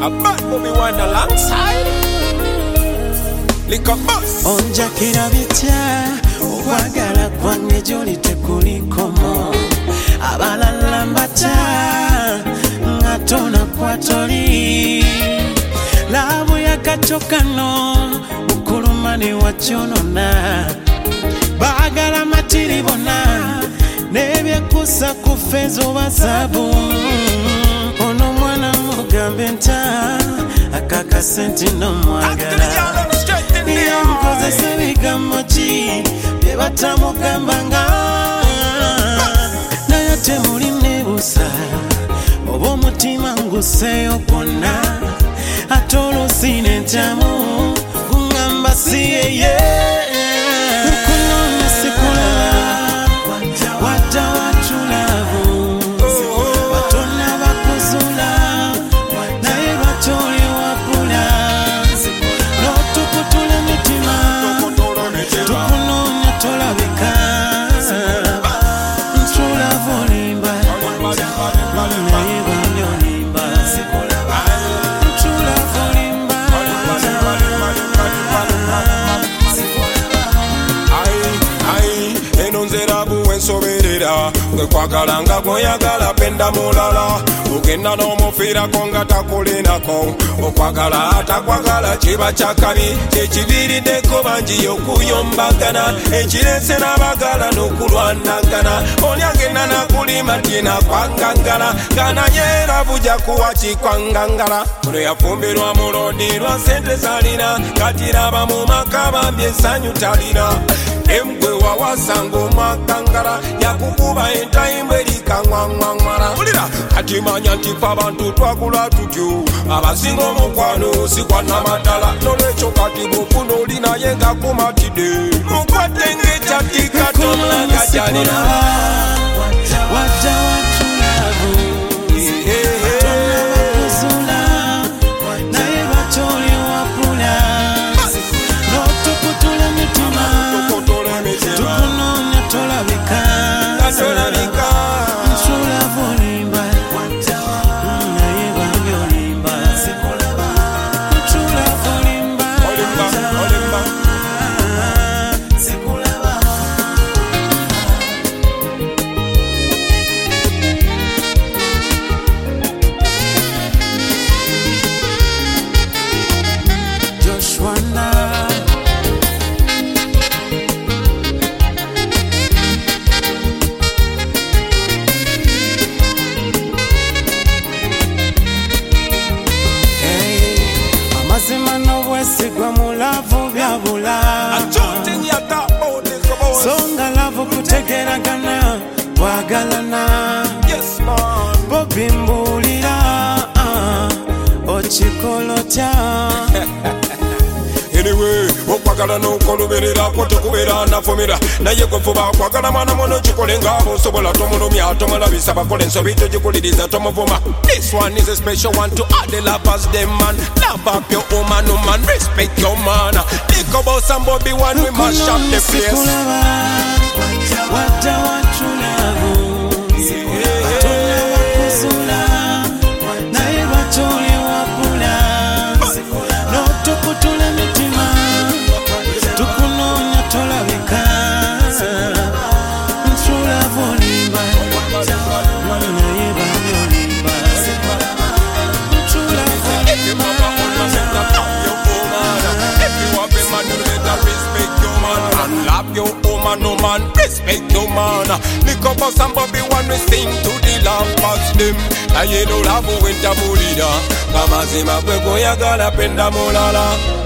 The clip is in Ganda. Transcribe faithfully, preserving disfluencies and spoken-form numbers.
A bad movie one alongside Lick up bus Onja kirabitya Wagala kwange joli tekulikomo Abalala mbata Ngatona kwa toli Labu ya kachokano Ukulumani wachonona Bagala matiribona Nebye kusa kufezo basabu Ono mwana mugambe nta Akaka senti no mwagala Niya mkoze sebiga mochi Bebata mugambanga Na yote muri nebusa Obo mutima nguseyo kona Atolo sine jamu Kungamba siye ye Mukulona sikula Wata watulavu Watona bakuzula Nae batoli wapula No tukutule mitima Tukunonya tolabika Ntula volimba Nae banyolimba Ntula volimba Ai, enonzera buwe nsoberera Gwe kwagalanga goyagala penda mulala Ugenda n'omufira konga takulinako Okwagala atakwagala chiba chakabi Chechivirideko banji okuyombagana Echirese n'abagala n'okulwanagana Oli agenda nakulima tina kwangangala Gana yera buja kuwa chikwangangala Uno yafumbirwa mulodi lwa sente zalina Katiraba mu makaba mbyesanyu talina Emgwe wawasango makangara Yakukuba entaimbe likangwangwangwara Ulira katimanya ntifa abantu twakula tutyo Abasinga omukwano sikwana matala Nolecho kati bufuno olina yenga kumatide Mukwatenge chatika tomula kajalina Waja watulavu Watona bakuzula Nae batoli wapula No tukutule mitima Tukunonya tolabika Nsula volimba Nae banyolimba Nsula volimba Joshua na Amazima n'obwesigwa mu lavu byabula Songa lavu kutegeragana Wagalana Yes man Bobi mbulira Ochikolotya Anyway, okwagala n'okoluberera ko tekubera nafumira naye gwe fuba kwagala mwana muno kikolenga bosobola tomulumya tomulabisa bakola ensobi togikuliriza tomuvuma. This one is a special one to all the lovers them man. Love up your woman, no man, respect your man. Think about somebody one we must shop the place. Wata watulavu Watona bakuzula Nae batoli wapula No tukutule mitima Tukunonya tolabika Nsula volimba Nae banyolimba Nsula volimba Love your woman, no man, respect your man. Lick up us and Bobby one we sing to the lovers them. Na yeno love winter mulida. Kama zima kwe goyagala penda mulala.